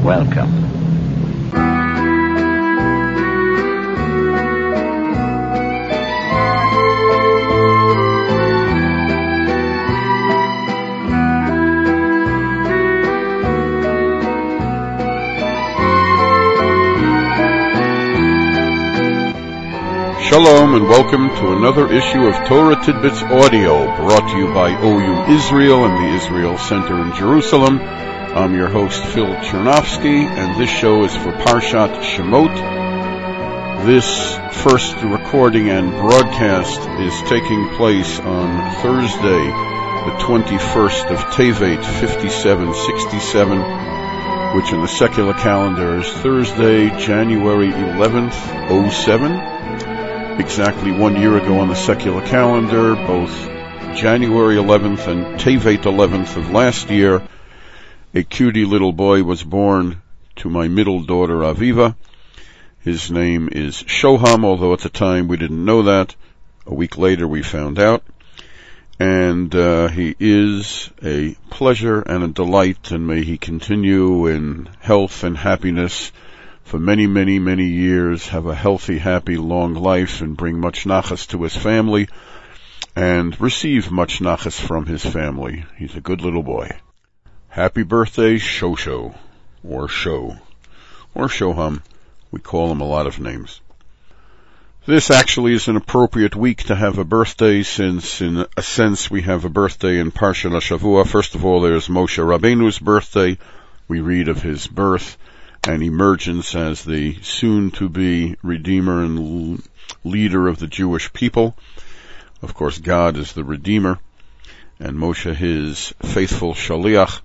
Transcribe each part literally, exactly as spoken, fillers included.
Welcome. Shalom and welcome to another issue of Torah Tidbits Audio, brought to you by O U Israel and the Israel Center in Jerusalem. I'm your host Phil Chernovsky, and this show is for Parshat Shemot. This first recording and broadcast is taking place on Thursday, the twenty-first of Tevet, fifty-seven sixty-seven, which in the secular calendar is Thursday, January eleventh, oh seven. Exactly one year ago on the secular calendar, both January eleventh and Tevet eleventh of last year, a cutie little boy was born to my middle daughter Aviva. His name is Shoham, although at the time we didn't know that. A week later we found out. And uh, he is a pleasure and a delight, and may he continue in health and happiness for many, many, many years, have a healthy, happy, long life, and bring much nachas to his family, and receive much nachas from his family. He's a good little boy. Happy birthday, Shosho, or Sho, or Shoham. We call him a lot of names. This actually is an appropriate week to have a birthday, since in a sense we have a birthday in Parshat HaShavua. First of all, there's Moshe Rabbeinu's birthday. We read of his birth and emergence as the soon-to-be Redeemer and l- leader of the Jewish people. Of course, God is the Redeemer, and Moshe his faithful Shaliach.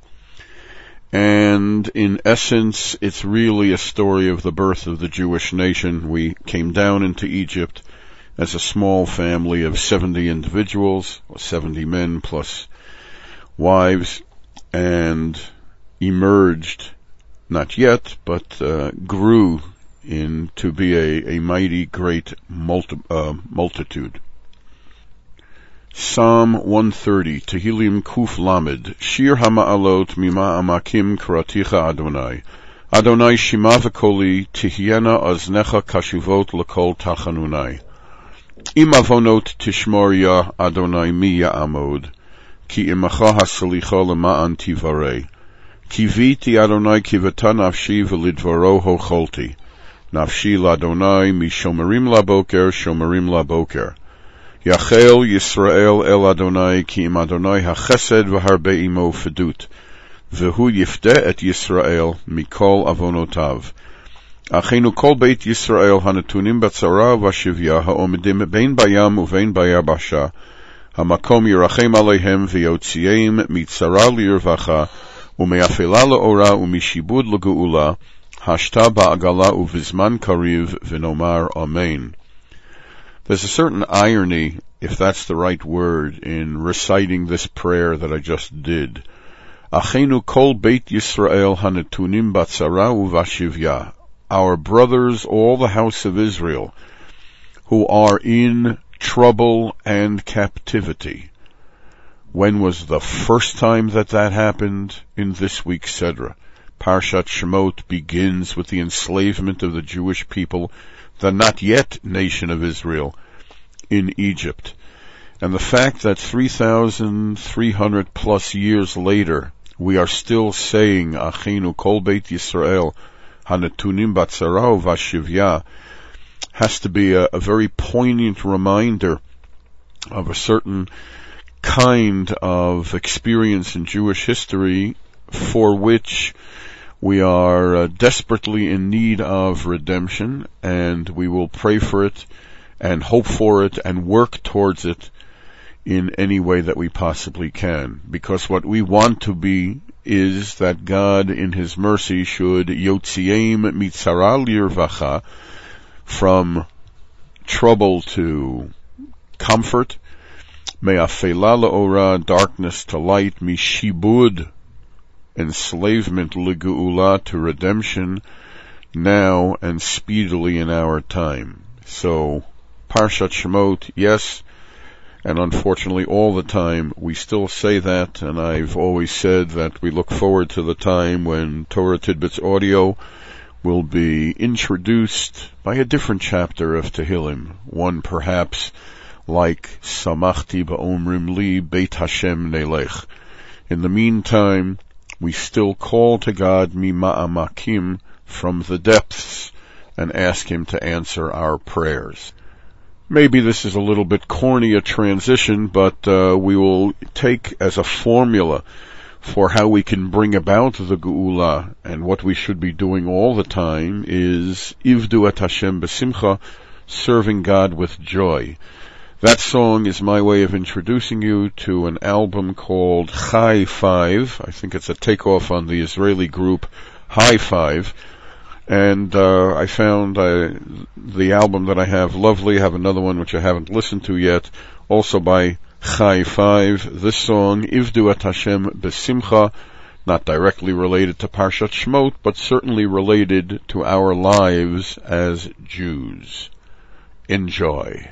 And in essence, it's really a story of the birth of the Jewish nation. We came down into Egypt as a small family of seventy individuals, or seventy men plus wives, and emerged not yet, but uh, grew in to be a, a mighty great multi, uh, multitude. Psalm one thirty, Tehillim Kuf Lamed, Shir Hama'alot Mima Amakim Karaticha Adonai. Adonai Shima V'koli, Tihyena Aznecha Kashuvot L'kol Tachanunai. Im Avonot Tishmor Ya Adonai Mi Ya'amod, Ki Imacha HaSalicha L'ma'an Tivarei. Kiviti Adonai kivata nafshi v'lidvaro hocholti. Nafshi l'Adonai mishomerim laboker, shomerim laboker. Yachel Yisrael el Adonai ki im Adonai hachesed v'harbe imo fedut. V'hu yifte et Yisrael mikol avonotav. Achenu kol beit Yisrael hanatunim batzara v'ashivya ha'omedim bein bayam uvein bayabasha. Hamakom yirachem aleihem v'yotziyeim mitzara lirvacha. Ume'afela le'ora umishibud le'geula, hashta ba'agala uvizman kariv v'nomar amen. There's a certain irony, if that's the right word, in reciting this prayer that I just did. Achenu kol beit Yisrael hanetunim batzara uvashivya. Our brothers, all the house of Israel, who are in trouble and captivity. When was the first time that that happened? In this week's Sedra. Parshat Shemot begins with the enslavement of the Jewish people, the not yet nation of Israel, in Egypt. And the fact that three thousand three hundred plus years later, we are still saying, Achinu kol beit Yisrael, hanetunim batzara v'ashivya, has to be a, a very poignant reminder of a certain kind of experience in Jewish history for which we are uh, desperately in need of redemption, and we will pray for it and hope for it and work towards it in any way that we possibly can. Because what we want to be is that God in His mercy should yotziem mitzara lirvacha, from trouble to comfort, me'afela le'ora, darkness to light, mishibud, enslavement, le'geula, to redemption, now and speedily in our time. So, Parshat Shemot, yes, And unfortunately, all the time, we still say that, and I've always said that we look forward to the time when Torah Tidbits Audio will be introduced by a different chapter of Tehillim, one perhaps like Samachti Ba'omrim Li Beit Hashem Nelech. In the meantime, we still call to God Mima'amakim from the depths and ask Him to answer our prayers. Maybe this is a little bit corny a transition, but uh, we will take as a formula for how we can bring about the Geula, and what we should be doing all the time is Ivdu et Hashem B'simcha, serving God with joy. That song is my way of introducing you to an album called Chai Five. I think it's a takeoff on the Israeli group High Five. And uh, I found uh, the album that I have lovely. I have another one which I haven't listened to yet, also by Chai Five. This song, Ivdu et Hashem B'simcha, not directly related to Parshat Shmot, but certainly related to our lives as Jews. Enjoy.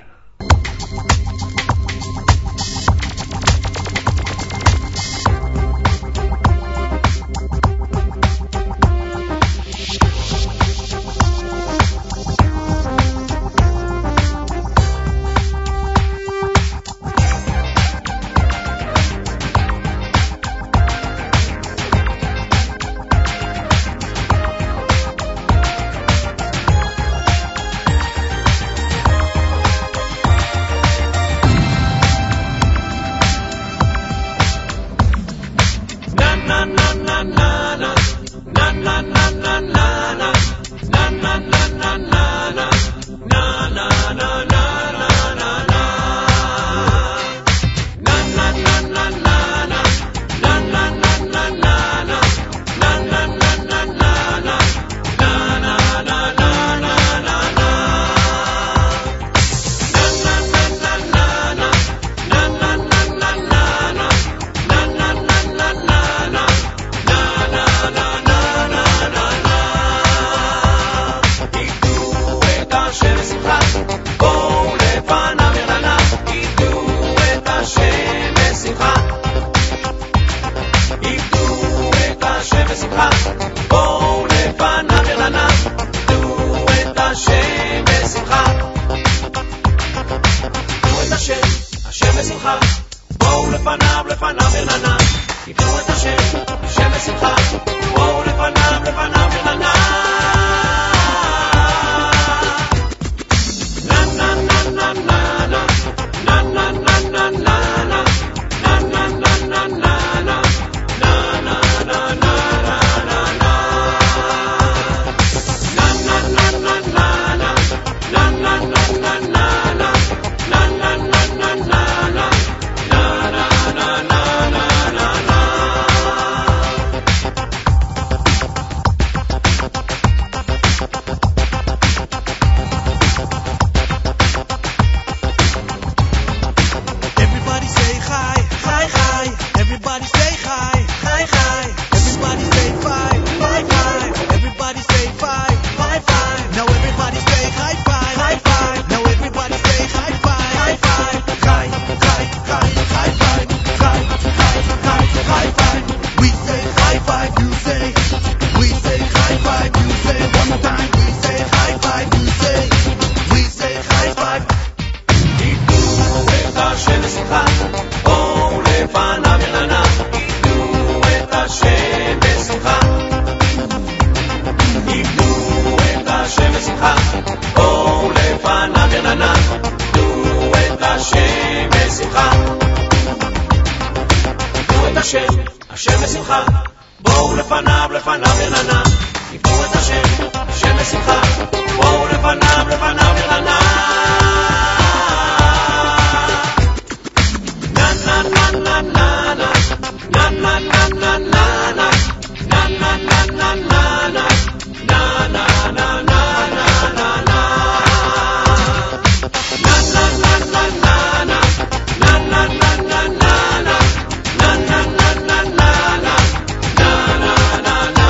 Na na na na na na na na na na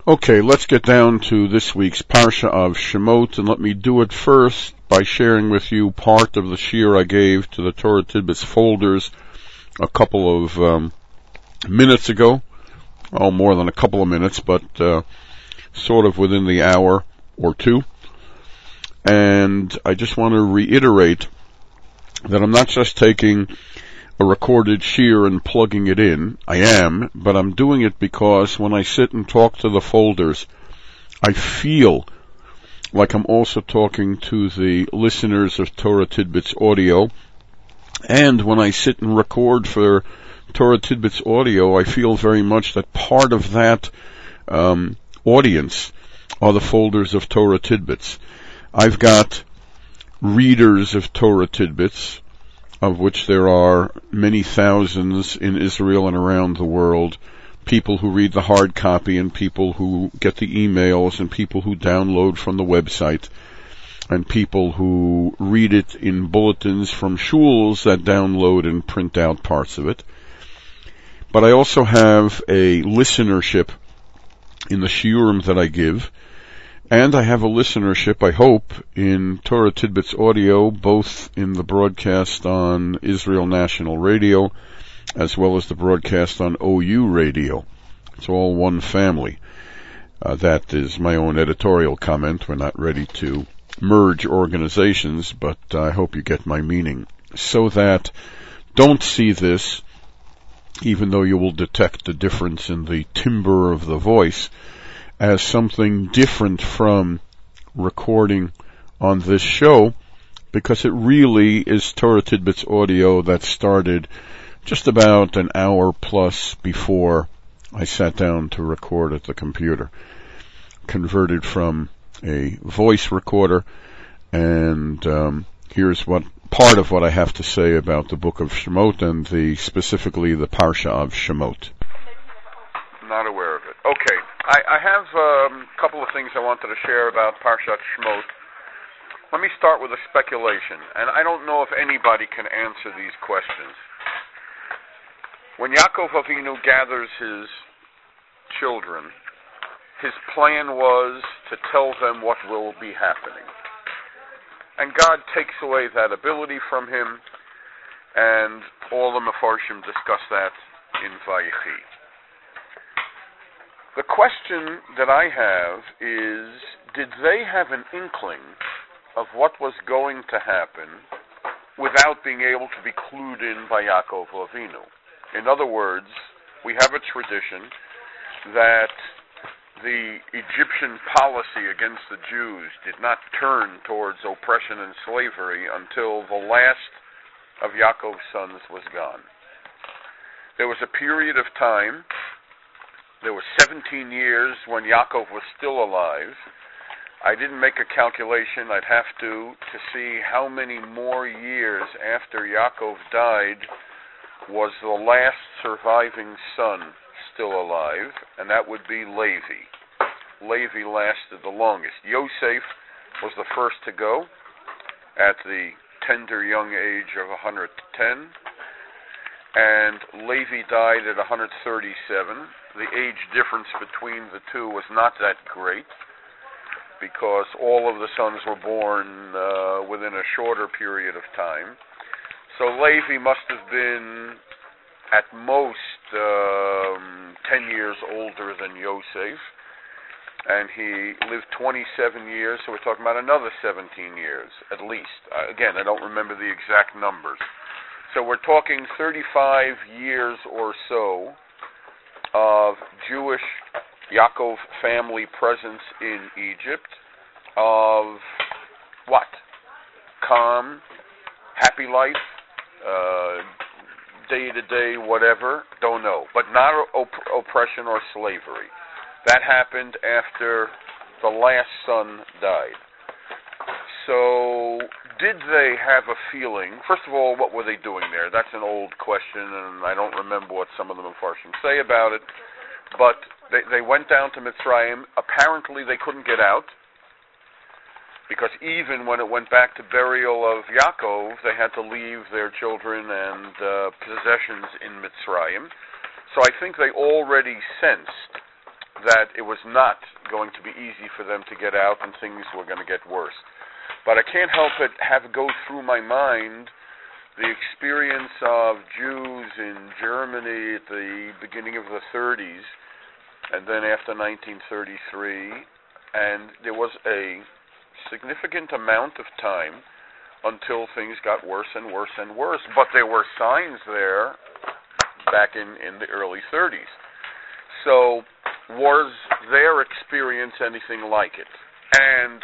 Okay, let's get down to this week's Parsha of Shemot, and let me do it first by sharing with you part of the shiur I gave to the Torah Tidbits folders a couple of um, minutes ago. Oh, more than a couple of minutes, but uh, sort of within the hour or two. And I just want to reiterate that I'm not just taking a recorded shiur and plugging it in. I am, but I'm doing it because when I sit and talk to the folders, I feel like I'm also talking to the listeners of Torah Tidbits Audio. And when I sit and record for Torah Tidbits Audio, I feel very much that part of that um, audience are the folders of Torah Tidbits. I've got readers of Torah Tidbits, of which there are many thousands in Israel and around the world, people who read the hard copy and people who get the emails and people who download from the website and people who read it in bulletins from shuls that download and print out parts of it. But I also have a listenership in the shiurim that I give, and I have a listenership, I hope, in Torah Tidbits Audio, both in the broadcast on Israel National Radio, as well as the broadcast on O U Radio. It's all one family. Uh, that is my own editorial comment. We're not ready to merge organizations, but I hope you get my meaning. So that don't see this, even though you will detect the difference in the timbre of the voice, as something different from recording on this show, because it really is Torah Tidbits Audio that started just about an hour plus before I sat down to record at the computer. Converted from a voice recorder, and um, here's what part of what I have to say about the book of Shemot and the specifically the Parsha of Shemot. Not aware of it. Okay, I, I have um, a couple of things I wanted to share about Parshat Shemot. Let me start with a speculation, and I don't know if anybody can answer these questions. When Yaakov Avinu gathers his children, his plan was to tell them what will be happening. And God takes away that ability from him, and all the Mefarshim discuss that in Vayechi. The question that I have is, did they have an inkling of what was going to happen without being able to be clued in by Yaakov Avinu? In other words, we have a tradition that the Egyptian policy against the Jews did not turn towards oppression and slavery until the last of Yaakov's sons was gone. There was a period of time. There were seventeen years when Yaakov was still alive. I didn't make a calculation. I'd have to to see how many more years after Yaakov died was the last surviving son still alive, and that would be Levi. Levi lasted the longest. Yosef was the first to go at the tender young age of one hundred ten, and Levi died at one hundred thirty-seven. The age difference between the two was not that great, because all of the sons were born uh, within a shorter period of time. So Levi must have been at most um, ten years older than Yosef, and he lived twenty-seven years, so we're talking about another seventeen years at least. Uh, again, I don't remember the exact numbers. So we're talking thirty-five years or so of Jewish Yaakov family presence in Egypt, of what? Calm, happy life, uh, day-to-day whatever, don't know, but not op- oppression or slavery. That happened after the last son died. So, did they have a feeling? First of all, what were they doing there? That's an old question, and I don't remember what some of the Mefarshim say about it. But they, they went down to Mitzrayim. Apparently, they couldn't get out, because even when it went back to burial of Yaakov, they had to leave their children and uh, possessions in Mitzrayim. So I think they already sensed that it was not going to be easy for them to get out and things were going to get worse. But I can't help but have go through my mind the experience of Jews in Germany at the beginning of the thirties, and then after nineteen thirty-three, and there was a significant amount of time until things got worse and worse and worse. But there were signs there back in, in the early thirties. So was their experience anything like it? And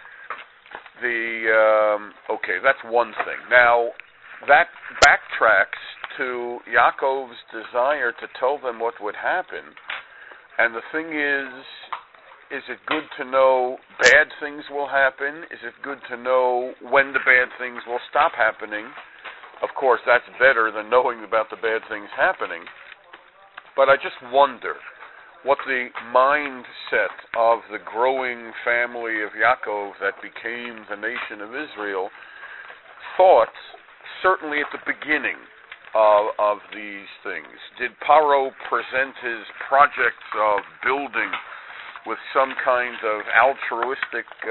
the, um, okay, that's one thing. Now, that backtracks to Yaakov's desire to tell them what would happen. And the thing is, is it good to know bad things will happen? Is it good to know when the bad things will stop happening? Of course, that's better than knowing about the bad things happening. But I just wonder what the mindset of the growing family of Yaakov that became the nation of Israel thought, certainly at the beginning of, of these things. Did Paro present his projects of building with some kind of altruistic, uh,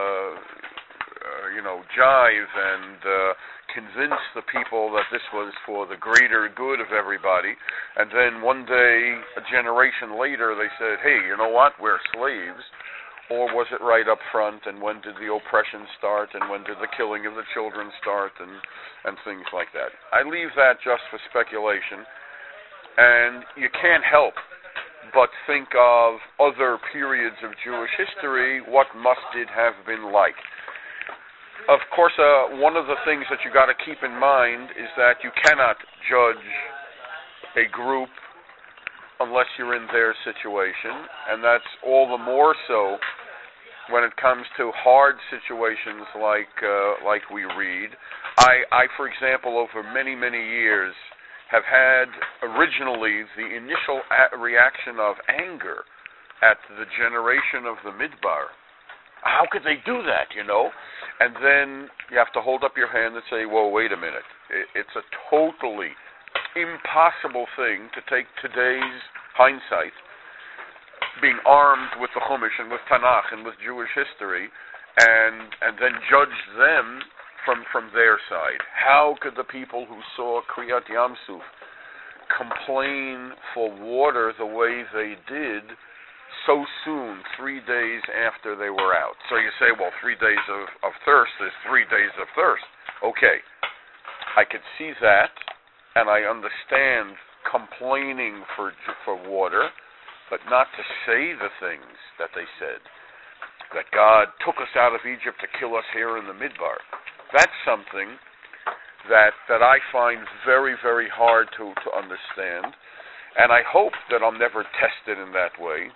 uh, you know, jive and uh, convince the people that this was for the greater good of everybody, and then one day, a generation later, they said, hey, you know what, we're slaves? Or was it right up front, and when did the oppression start, and when did the killing of the children start, and, and things like that? I leave that just for speculation, and you can't help but think of other periods of Jewish history. What must it have been like? Of course, uh, one of the things that you got to keep in mind is that you cannot judge a group unless you're in their situation, and that's all the more so when it comes to hard situations like uh, like we read. I, I, for example, over many, many years, have had originally the initial a- reaction of anger at the generation of the Midbar. How could they do that, you know? And then you have to hold up your hand and say, well, wait a minute. It's a totally impossible thing to take today's hindsight, being armed with the Chumash and with Tanakh and with Jewish history, and and then judge them from, from their side. How could the people who saw Kriyat Yamsuf complain for water the way they did so soon, three days after they were out? So you say, well, three days of, of thirst is three days of thirst. Okay, I could see that, and I understand complaining for for water, but not to say the things that they said, that God took us out of Egypt to kill us here in the Midbar. That's something that that I find very, very hard to, to understand, and I hope that I'm never tested in that way.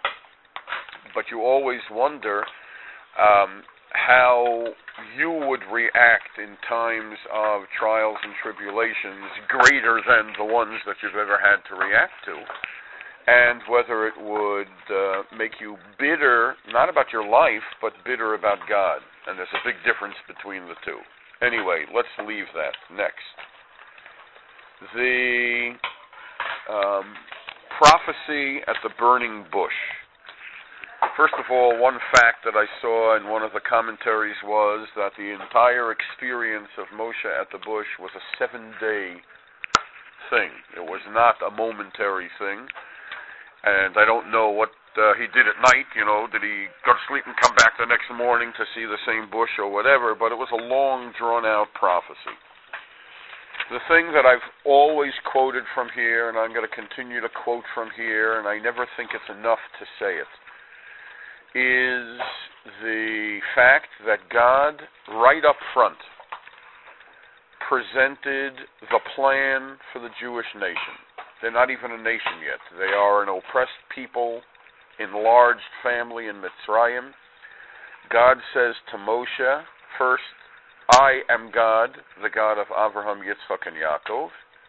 But you always wonder um, how you would react in times of trials and tribulations greater than the ones that you've ever had to react to, and whether it would uh, make you bitter, not about your life, but bitter about God. And there's a big difference between the two. Anyway, let's leave that. Next. The um, prophecy at the burning bush. First of all, one fact that I saw in one of the commentaries was that the entire experience of Moshe at the bush was a seven-day thing. It was not a momentary thing. And I don't know what uh, he did at night, you know, did he go to sleep and come back the next morning to see the same bush or whatever, but it was a long, drawn-out prophecy. The thing that I've always quoted from here, and I'm going to continue to quote from here, and I never think it's enough to say it, is the fact that God, right up front, presented the plan for the Jewish nation. They're not even a nation yet. They are an oppressed people, enlarged family in Mitzrayim. God says to Moshe, first, I am God, the God of Avraham, Yitzchak, and Yaakov,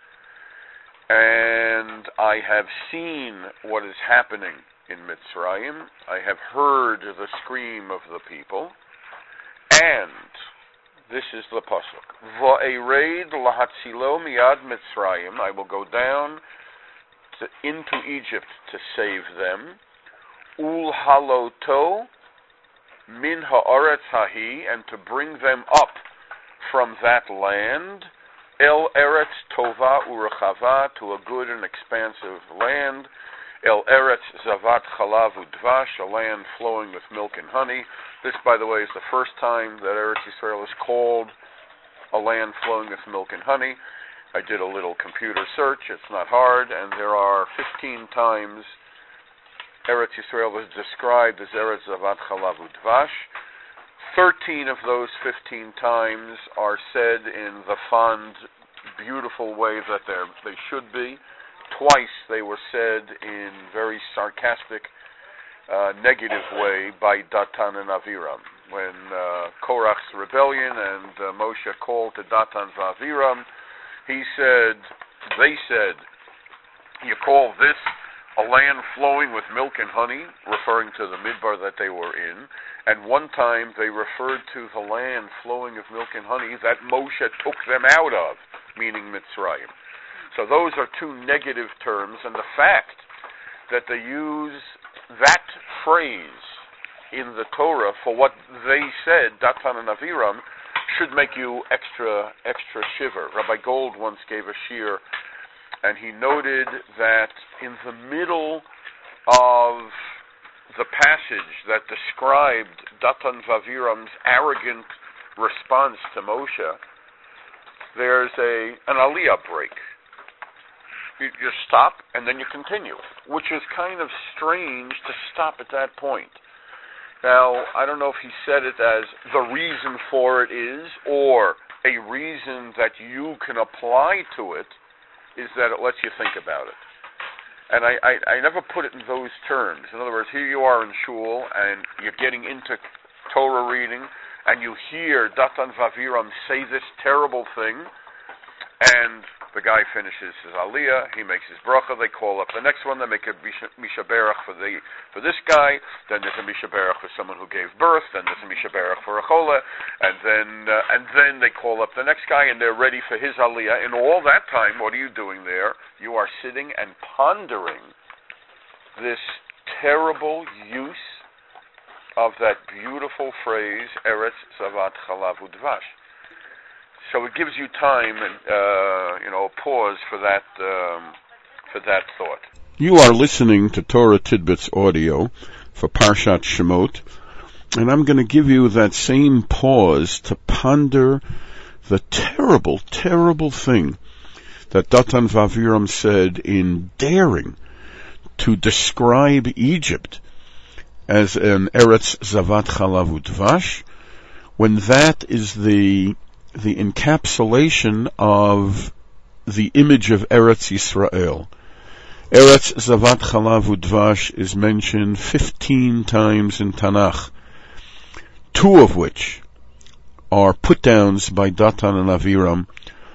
and I have seen what is happening in Mitzrayim. I have heard the scream of the people, and this is the pasuk: Va'ered lahatzilo miyad Mitzrayim. I will go down to, into Egypt to save them. ul haloto min haaretz hahi, and to bring them up from that land, el eretz tova urechava, to a good and expansive land, el eretz zavat chalav udvash, a land flowing with milk and honey. This, by the way, is the first time that Eretz Yisrael is called a land flowing with milk and honey. I did a little computer search. It's not hard, and there are fifteen times Eretz Yisrael is described as Eretz Zavat Chalav Udvash. Thirteen of those fifteen times are said in the fond, beautiful way that they should be. Twice they were said in very sarcastic, uh, negative way by Datan and Aviram. When uh, Korach's rebellion and uh, Moshe called to Datan and Aviram, he said, they said, you call this a land flowing with milk and honey, referring to the midbar that they were in, and one time they referred to the land flowing with milk and honey that Moshe took them out of, meaning Mitzrayim. So those are two negative terms, and the fact that they use that phrase in the Torah for what they said, Datan and Aviram, should make you extra, extra shiver. Rabbi Gold once gave a shiur, and he noted that in the middle of the passage that described Datan and Aviram's arrogant response to Moshe, there's a an aliyah break. You, you stop, and then you continue, which is kind of strange to stop at that point. Now, I don't know if he said it as the reason for it is, or a reason that you can apply to it, is that it lets you think about it. And I, I, I never put it in those terms. In other words, here you are in shul, and you're getting into Torah reading, and you hear Datan and Aviram say this terrible thing, and the guy finishes his aliyah, he makes his bracha, they call up the next one, they make a Misha Berach for the for this guy, then there's a Misha Berach for someone who gave birth, then there's a Misha Berach for a chola, and then uh, and then they call up the next guy, and they're ready for his aliyah. In all that time, what are you doing there? You are sitting and pondering this terrible use of that beautiful phrase, Eretz Zavat Chalav Udvash. So it gives you time and uh, you know pause for that um, for that thought. You are listening to Torah Tidbits audio for Parshat Shemot, and I'm going to give you that same pause to ponder the terrible, terrible thing that Datan and Aviram said in daring to describe Egypt as an Eretz Zavat Chalav Udvash, when that is the the encapsulation of the image of Eretz Yisrael. Eretz Zavat Chalav Udvash is mentioned fifteen times in Tanakh, two of which are put-downs by Datan and Aviram,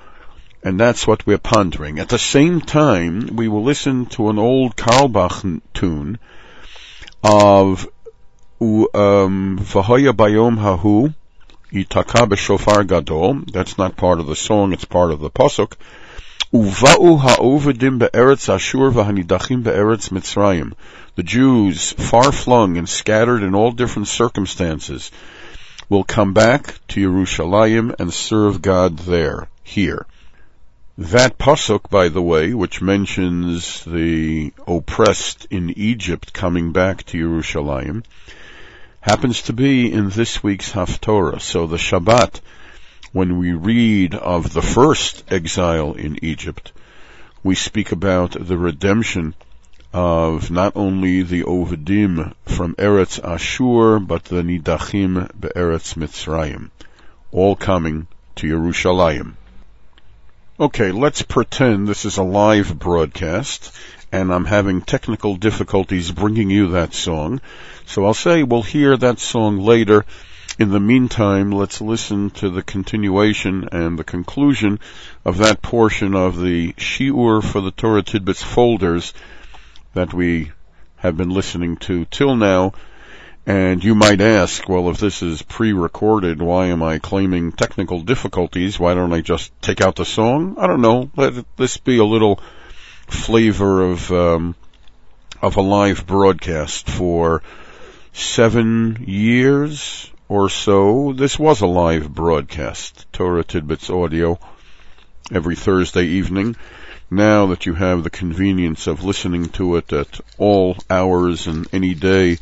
and that's what we're pondering. At the same time, we will listen to an old Carlebach tune of um, V'hoya Bayom Hahu, Yitaka b'shofar gadol. That's not part of the song, it's part of the pasuk. Uva'u ha'ovedim be'eretz Ashur v'hanidachim be'eretz Mitzrayim. The Jews, far-flung and scattered in all different circumstances, will come back to Yerushalayim and serve God there, here. That pasuk, by the way, which mentions the oppressed in Egypt coming back to Yerushalayim, happens to be in this week's Haftorah. So the Shabbat, when we read of the first exile in Egypt, we speak about the redemption of not only the Ovedim from Eretz Ashur, but the Nidachim be'eretz Mitzrayim, all coming to Yerushalayim. Okay, let's pretend this is a live broadcast, and I'm having technical difficulties bringing you that song. So I'll say we'll hear that song later. In the meantime, let's listen to the continuation and the conclusion of that portion of the Shiur for the Torah Tidbits folders that we have been listening to till now. And you might ask, well, if this is pre-recorded, why am I claiming technical difficulties? Why don't I just take out the song? I don't know. Let this be a little flavor of um, of a live broadcast for seven years or so. This was a live broadcast, Torah Tidbits Audio, every Thursday evening. Now that you have the convenience of listening to it at all hours and any day,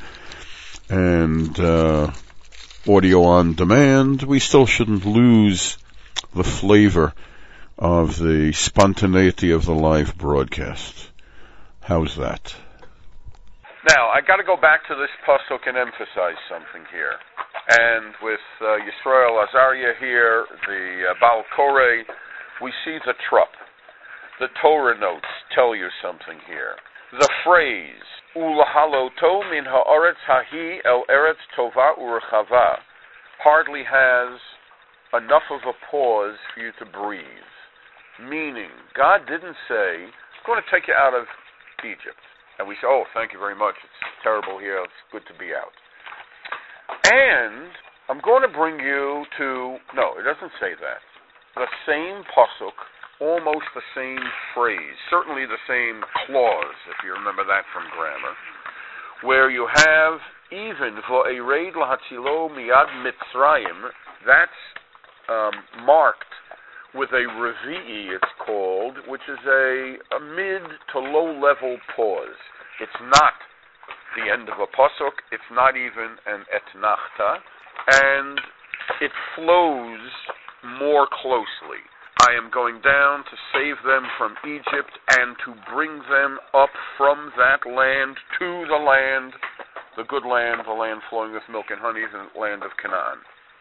and uh, audio on demand, we still shouldn't lose the flavor of the spontaneity of the live broadcast. How's that? Now, I got to go back to this pasuk and emphasize something here. And with uh, Yisrael Azariah here, the uh, Baal Koreh, we see the trup. The Torah notes tell you something here. The phrase, Ulahaloto min ha'aretz hahi el eretz tova urechava, hardly has enough of a pause for you to breathe. Meaning, God didn't say, I'm going to take you out of Egypt. And we say, oh, thank you very much. It's terrible here. It's good to be out. And I'm going to bring you to... No, it doesn't say that. The same pasuk, almost the same phrase, certainly the same clause, if you remember that from grammar, where you have even Vo'ered lahatzilo miyad Mitzrayim, that's um, marked with a revi'i, it's called, which is a, a mid to low-level pause. It's not the end of a pasuk, it's not even an etnachta, and it flows more closely. I am going down to save them from Egypt and to bring them up from that land to the land, the good land, the land flowing with milk and honey, the land of Canaan.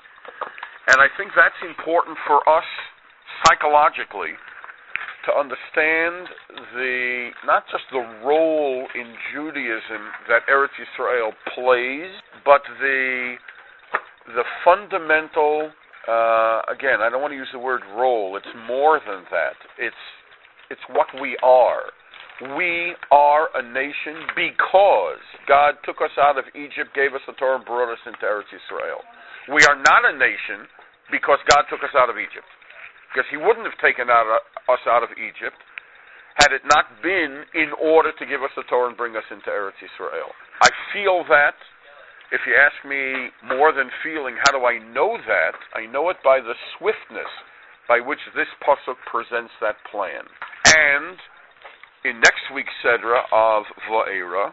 And I think that's important for us psychologically to understand the not just the role in Judaism that Eretz Yisrael plays, but the the fundamental uh, again, I don't want to use the word role. It's more than that. It's it's what we are. We are a nation because God took us out of Egypt, gave us the Torah, and brought us into Eretz Yisrael. We are not a nation because God took us out of Egypt. Because he wouldn't have taken out, uh, us out of Egypt had it not been in order to give us the Torah and bring us into Eretz Yisrael. I feel that. If you ask me more than feeling, how do I know that? I know it by the swiftness by which this pasuk presents that plan. And in next week's Sedra of Va'era,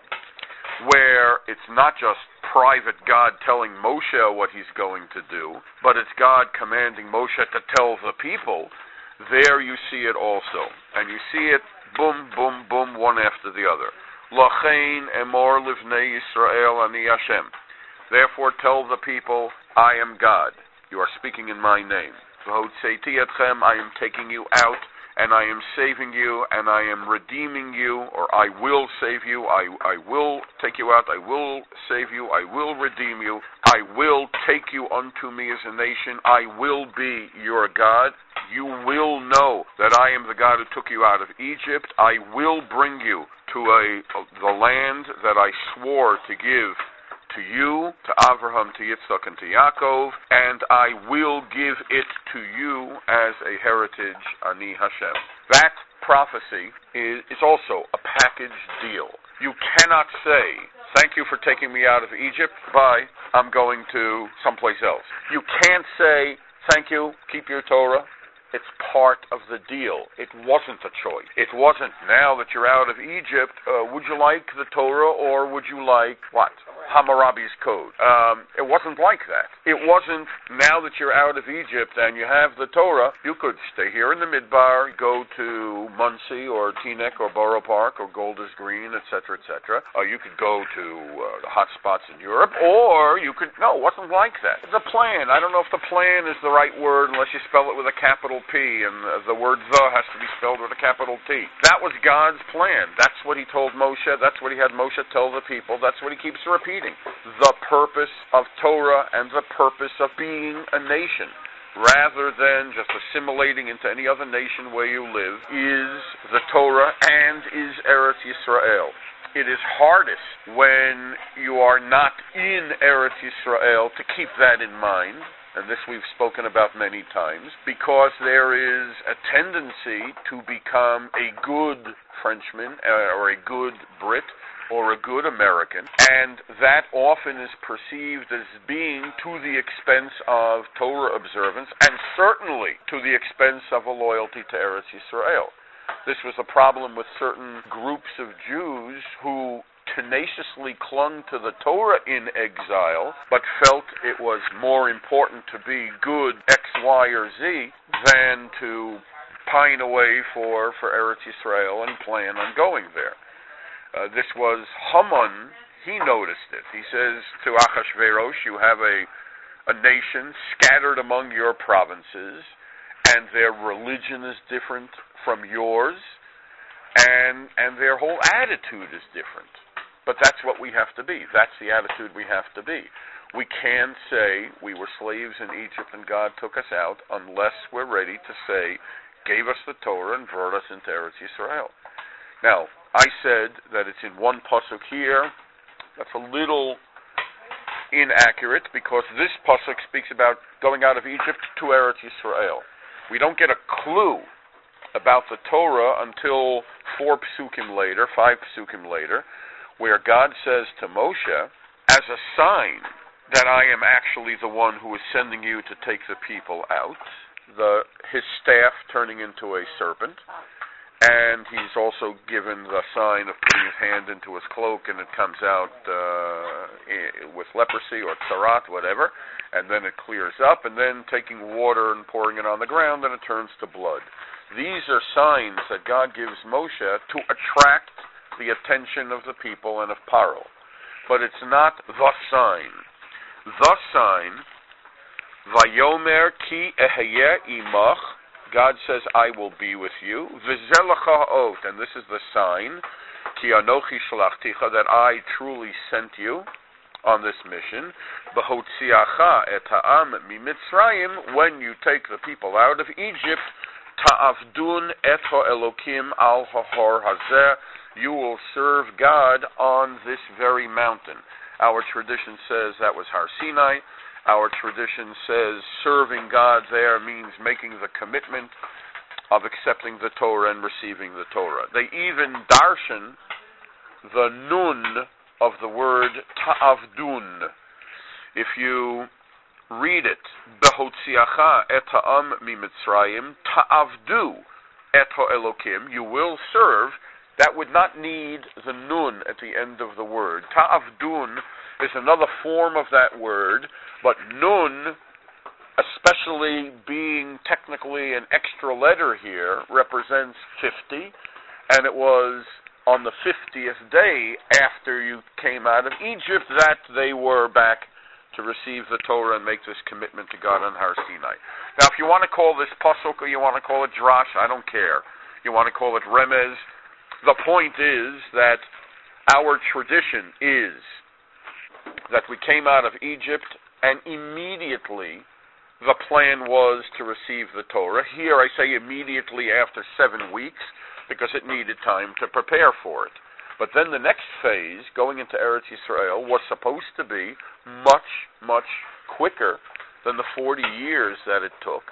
where it's not just private God telling Moshe what he's going to do, but it's God commanding Moshe to tell the people, there you see it also. And you see it, boom, boom, boom, one after the other. Lachein emor livnei Yisrael ani Hashem. Therefore tell the people, I am God. You are speaking in my name. V'hotzeti etchem, I am taking you out, and I am saving you, and I am redeeming you, or I will save you, I, I will take you out, I will save you, I will redeem you, I will take you unto me as a nation, I will be your God. You will know that I am the God who took you out of Egypt. I will bring you to a, the land that I swore to give to you, to Avraham, to Yitzchak, and to Yaakov, and I will give it to you as a heritage, Ani Hashem. That prophecy is, is also a package deal. You cannot say, thank you for taking me out of Egypt, bye, I'm going to someplace else. You can't say, thank you, keep your Torah. It's part of the deal. It wasn't a choice. It wasn't, now that you're out of Egypt, uh, would you like the Torah or would you like, what? Hammurabi's Code. Um, it wasn't like that. It wasn't, now that you're out of Egypt and you have the Torah, you could stay here in the Midbar, go to Monsey or Teaneck or Borough Park or Golders Green, et cetera, et cetera. Or you could go to uh, the hot spots in Europe, or you could, no, it wasn't like that. The plan, I don't know if the plan is the right word unless you spell it with a capital P, and uh, the word the has to be spelled with a capital T. That was God's plan. That's what he told Moshe. That's what he had Moshe tell the people. That's what he keeps repeating. The purpose of Torah and the purpose of being a nation, rather than just assimilating into any other nation where you live, is the Torah and is Eretz Yisrael. It is hardest when you are not in Eretz Yisrael to keep that in mind. and this we've spoken about many times, because there is a tendency to become a good Frenchman uh, or a good Brit or a good American, and that often is perceived as being to the expense of Torah observance, and certainly to the expense of a loyalty to Eretz Yisrael. This was a problem with certain groups of Jews who tenaciously clung to the Torah in exile, but felt it was more important to be good X, Y, or Z than to pine away for, for Eretz Yisrael and plan on going there. Uh, this was Haman. He noticed it. He says to Achashverosh, you have a, a nation scattered among your provinces, and their religion is different from yours, and and their whole attitude is different. But that's what we have to be. That's the attitude we have to be. We can't say we were slaves in Egypt and God took us out unless we're ready to say, gave us the Torah and brought us into Eretz Yisrael. Now, I said that it's in one pasuk here. That's a little inaccurate because this pasuk speaks about going out of Egypt to Eretz Yisrael. We don't get a clue about the Torah until four psukim later, five psukim later, where God says to Moshe, as a sign that I am actually the one who is sending you to take the people out, the, his staff turning into a serpent, and he's also given the sign of putting his hand into his cloak and it comes out uh, with leprosy or tzarat, whatever, and then it clears up, and then taking water and pouring it on the ground and it turns to blood. These are signs that God gives Moshe to attract the attention of the people and of Paro. But it's not the sign. The sign, Vayomer ki eheyeh imach, God says, I will be with you. V'zelecha ot, and this is the sign, ki anochi shlachticha, that I truly sent you on this mission. B'hotziacha et ha'am mimitzrayim, when you take the people out of Egypt, ta'avdun et ha'elokim al ha'hor hazeh, you will serve God on this very mountain. Our tradition says that was Har Sinai. Our tradition says serving God there means making the commitment of accepting the Torah and receiving the Torah. They even darshan the nun of the word ta'avdun. If you read it, Behotziacha et ha'am mimitzrayim, ta'avdu et ha'elokim, you will serve, that would not need the nun at the end of the word. Ta'avdun is another form of that word, but nun, especially being technically an extra letter here, represents fifty, and it was on the fiftieth day after you came out of Egypt that they were back to receive the Torah and make this commitment to God on Har Sinai. Now, if you want to call this pasuk or you want to call it drash, I don't care. You want to call it remez. The point is that our tradition is that we came out of Egypt and immediately the plan was to receive the Torah. Here I say immediately after seven weeks because it needed time to prepare for it. But then the next phase, going into Eretz Yisrael, was supposed to be much, much quicker than the forty years that it took.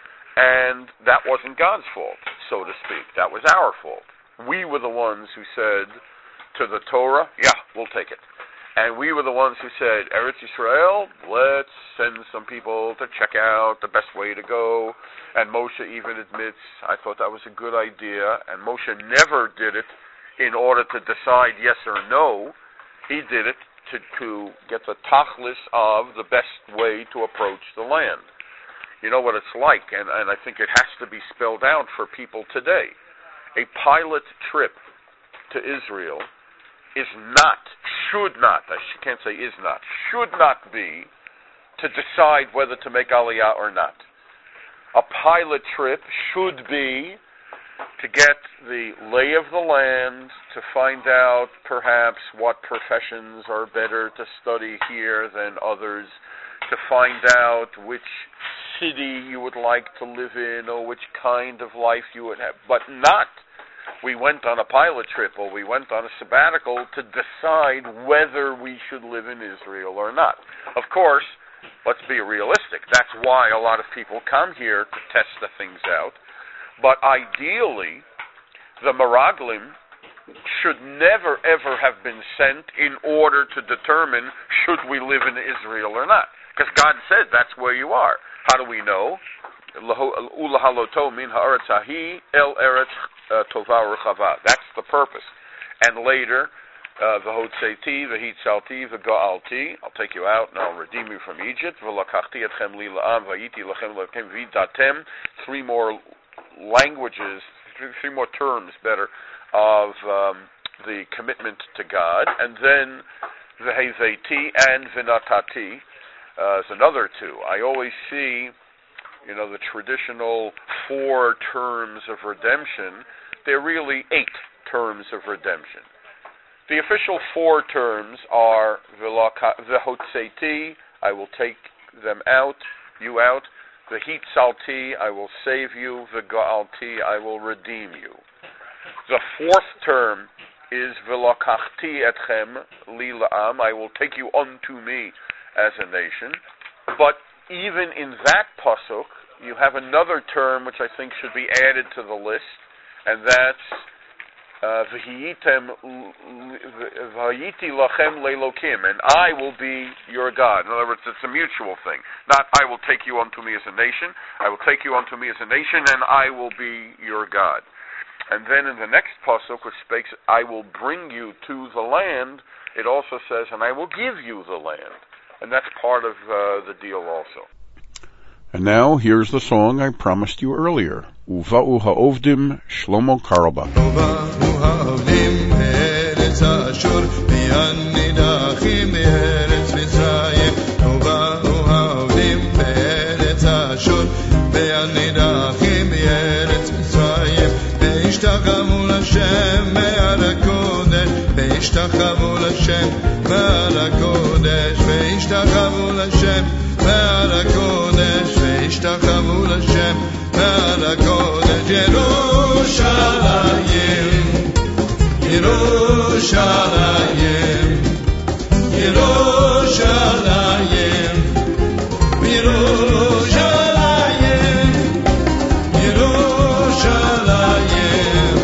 And that wasn't God's fault, so to speak. That was our fault. We were the ones who said to the Torah, yeah, we'll take it. And we were the ones who said, Eretz Yisrael, let's send some people to check out the best way to go. And Moshe even admits, I thought that was a good idea. And Moshe never did it in order to decide yes or no. He did it to, to get the tachlis of the best way to approach the land. You know what it's like, and, and I think it has to be spelled out for people today. A pilot trip to Israel is not, should not, I can't say is not, should not be to decide whether to make Aliyah or not. A pilot trip should be to get the lay of the land, to find out perhaps what professions are better to study here than others, to find out which city you would like to live in or which kind of life you would have, but not we went on a pilot trip or we went on a sabbatical to decide whether we should live in Israel or not. Of course, let's be realistic. That's why a lot of people come here to test the things out. But ideally, the Meraglim should never ever have been sent in order to determine should we live in Israel or not. Because God said that's where you are. How do we know? Ulahaloto min haaretz hahi el eretz tova urchava. That's the purpose. And later, v'hotzeti v'hitzalti v'ga'alti. I'll take you out and I'll redeem you from Egypt. V'lakachti etchem li la'am v'yiti lachem la'kem v'datem. Three more languages, three more terms, better, of um, the commitment to God. And then v'heveti and v'natati uh, is another two. I always see, you know, the traditional four terms of redemption. They're really eight terms of redemption. The official four terms are v'hotzeti, I will take them out, you out. V'hitzalti, I will save you. V'ga'alti, I will redeem you. The fourth term is v'lakachti etchem li la'am, I will take you unto me as a nation. But even in that pasuk, you have another term which I think should be added to the list, and that's v'hiyitem v'hayiti lachem lelokim, and I will be your God. In other words, it's a mutual thing. Not I will take you unto me as a nation. I will take you unto me as a nation, and I will be your God. And then in the next pasuk, which speaks, I will bring you to the land, it also says, and I will give you the land. And that's part of uh, the deal also. And now, here's the song I promised you earlier. Uva'u ha'ovdim Shlomo Carlebach. Uva'u ha'ovdim eretz Ashur v'yanidachim eretz Mitzrayim. Uva'u ha'ovdim eretz Ashur v'yanidachim eretz Mitzrayim. Ve'ishtachavu l'Hashem me'al ha'kodesh. Ve'ishtachavu l'Hashem me'al ha'kodesh. Ve'ishtachavu l'Hashem me'al ha'kodesh. Ve'ishtachavu l'Hashem me'al ha'kodesh. Yerushalayim, Yerushalayim, Yerushalayim, Yerushalayim, Yerushalayim,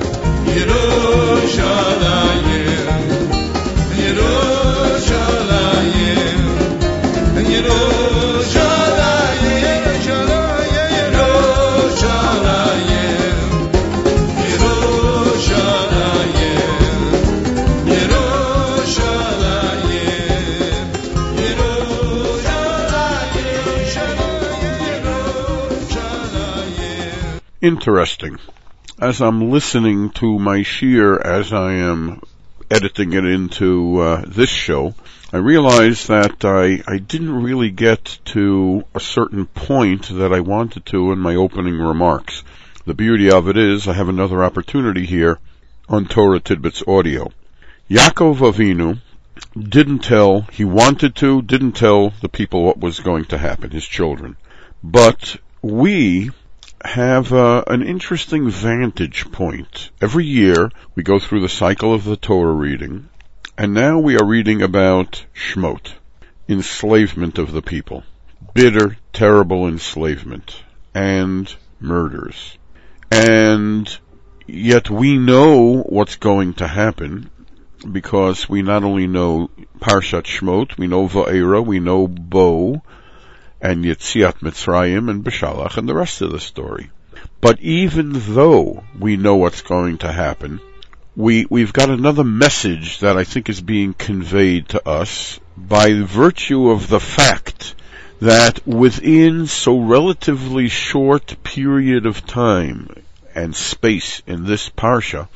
Yerushalayim, Yerushalayim, Interesting. As I'm listening to my shir, as I am editing it into uh, this show, I realized that I, I didn't really get to a certain point that I wanted to in my opening remarks. The beauty of it is I have another opportunity here on Torah Tidbits Audio. Yaakov Avinu didn't tell, he wanted to, didn't tell the people what was going to happen, his children. But we have uh, an interesting vantage point. Every year we go through the cycle of the Torah reading, and now we are reading about Shmot, enslavement of the people, bitter, terrible enslavement, and murders. And yet we know what's going to happen, because we not only know Parshat Shmot, we know Va'era, we know Bo, and Yetziat Mitzrayim and Beshalach and the rest of the story. But even though we know what's going to happen, we, we've got another message that I think is being conveyed to us by virtue of the fact that within so relatively short period of time and space in this Parsha,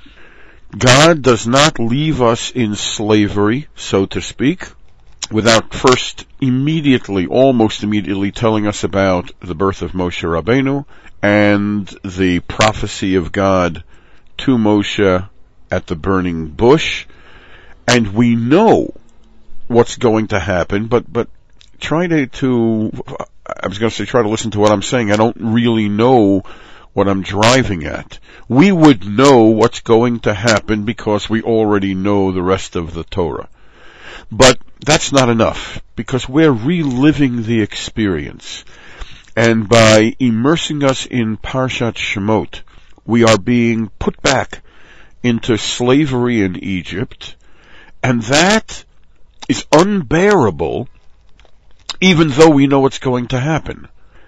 God does not leave us in slavery, so to speak, without first immediately, almost immediately telling us about the birth of Moshe Rabbeinu and the prophecy of God to Moshe at the burning bush. And we know what's going to happen, but, but try to, to, I was going to say try to listen to what I'm saying. I don't really know what I'm driving at. We would know what's going to happen because we already know the rest of the Torah. But that's not enough, because we're reliving the experience. And by immersing us in Parshat Shemot, we are being put back into slavery in Egypt, and that is unbearable, even though we know what's going to happen.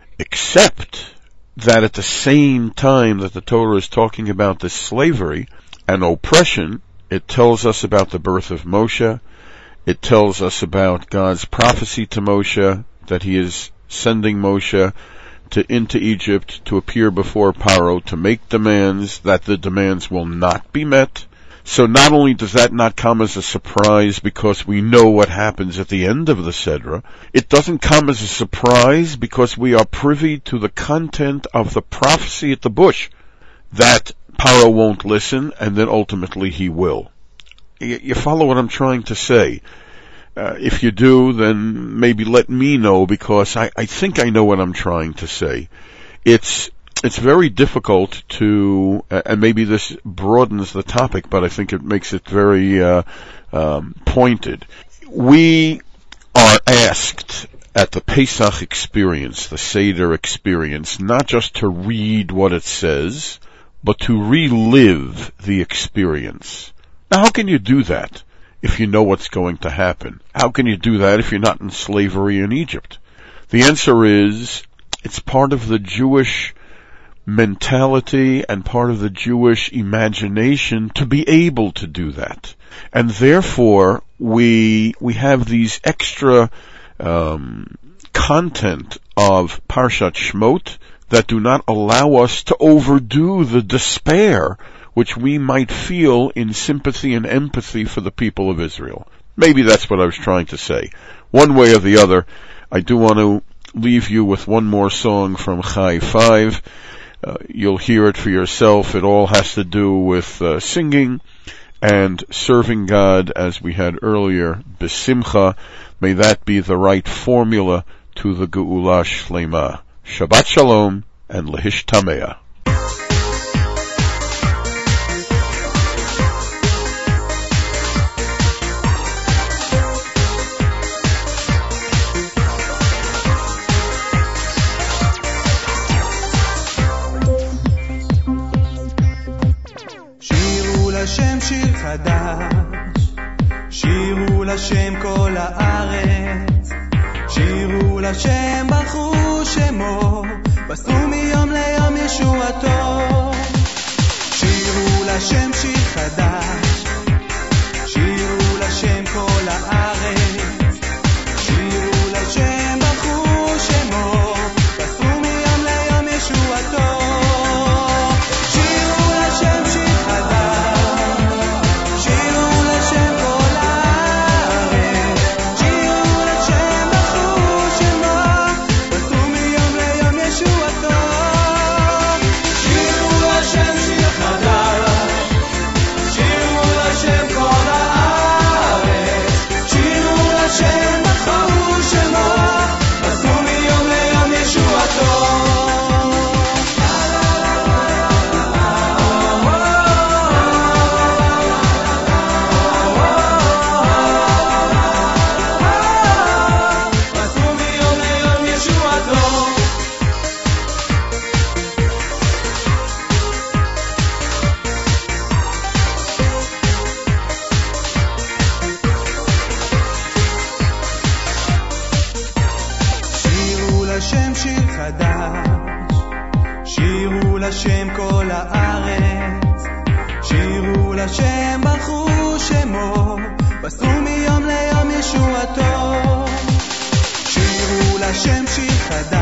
Except that at the same time that the Torah is talking about this slavery and oppression, it tells us about the birth of Moshe. It tells us about God's prophecy to Moshe, that he is sending Moshe to, into Egypt to appear before Paro to make demands, that the demands will not be met. So not only does that not come as a surprise because we know what happens at the end of the Sedra, it doesn't come as a surprise because we are privy to the content of the prophecy at the bush, that Paro won't listen and then ultimately he will. You, you follow what I'm trying to say? Uh, if you do, then maybe let me know, because I, I think I know what I'm trying to say. It's It's very difficult to, uh, and maybe this broadens the topic, but I think it makes it very uh, um, pointed. We are asked at the Pesach experience, the Seder experience, not just to read what it says, but to relive the experience. Now, how can you do that if you know what's going to happen? How can you do that if you're not in slavery in Egypt? The answer is, it's part of the Jewish mentality and part of the Jewish imagination to be able to do that. And therefore, we we have these extra um, content of Parshat Shemot that do not allow us to overdo the despair which we might feel in sympathy and empathy for the people of Israel. Maybe that's what I was trying to say. One way or the other, I do want to leave you with one more song from Chai five. Uh, you'll hear it for yourself. It all has to do with uh, singing and serving God, as we had earlier, B'simcha. May that be the right formula to the Geula Shlema. Shabbat Shalom and Lehishtameah. שיר חדש, שירו לשם כל הארץ, שירו לשם ברכו שמו, בסו מיום ליום ישועתו. שירו לשם שיר חדש, שירו לשם כל הארץ, שירו לשם ברכו שמו, בסו מיום ליום ישועתו. שירו לשם שיר חדש, לשם כל הארץ, שירו לשם ברכו שמו, בסו מיום ליום ישועתו. שירו לשם שיר חדש,